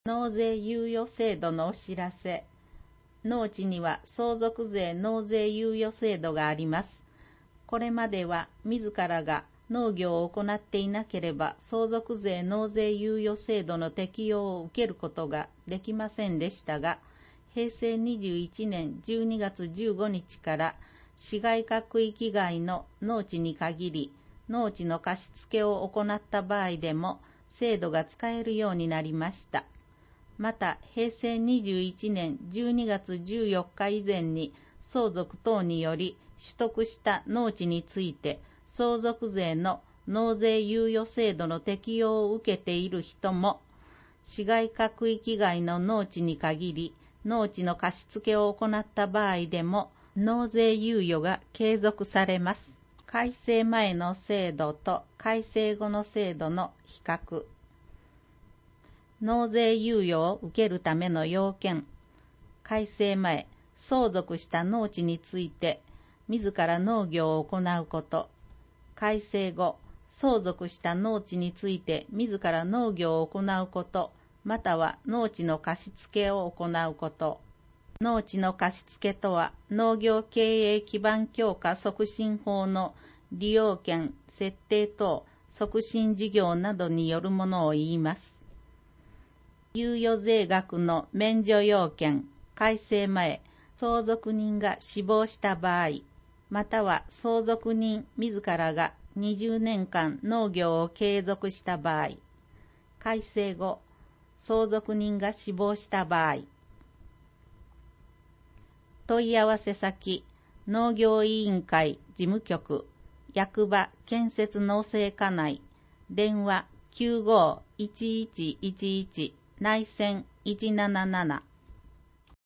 納税猶予制度のお知らせ。農地には相続税納税猶予制度があります。これまでは自らが農業を行っていなければ相続税納税猶予制度の適用を受けることができませんでしたが、平成21年12月15日から市街化区域外の農地に限り、農地の貸付を行った場合でも制度が使えるようになりました。また、平成21年12月14日以前に相続等により取得した農地について相続税の納税猶予制度の適用を受けている人も、市街化区域外の農地に限り農地の貸付を行った場合でも納税猶予が継続されます。改正前の制度と改正後の制度の比較。納税猶予を受けるための要件。改正前、相続した農地について自ら農業を行うこと。改正後、相続した農地について自ら農業を行うこと、または農地の貸付を行うこと。農地の貸付とは、農業経営基盤強化促進法の利用権設定等促進事業などによるものを言います。猶予税額の免除要件。改正前、相続人が死亡した場合、または相続人自らが20年間農業を継続した場合。改正後、相続人が死亡した場合。問い合わせ先、農業委員会事務局、役場建設農政課内、電話95-1111内線177